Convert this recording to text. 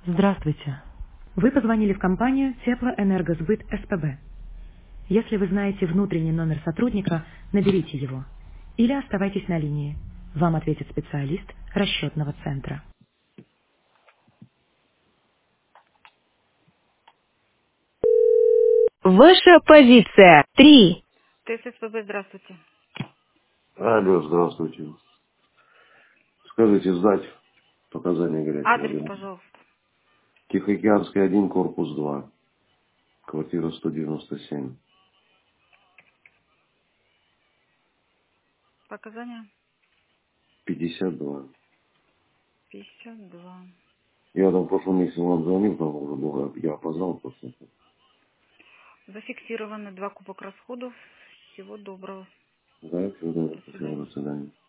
Здравствуйте. Вы позвонили в компанию Теплоэнергосбыт СПБ. Если вы знаете внутренний номер сотрудника, наберите его. Или оставайтесь на линии. Вам ответит специалист расчетного центра. Ваша позиция 3. ТССПБ, здравствуйте. Алло, здравствуйте. Скажите, сдать показания горячей Адрес, воды. пожалуйста. Тихоокеанский 1, корпус 2, квартира 197, Показания 52. 52. Я там в прошлом месяце вам звонил, там уже было, я опоздал просто. Зафиксированы 2 кубок расходов. Всего доброго. Да, все, да, До спасибо, свидания. до свидания.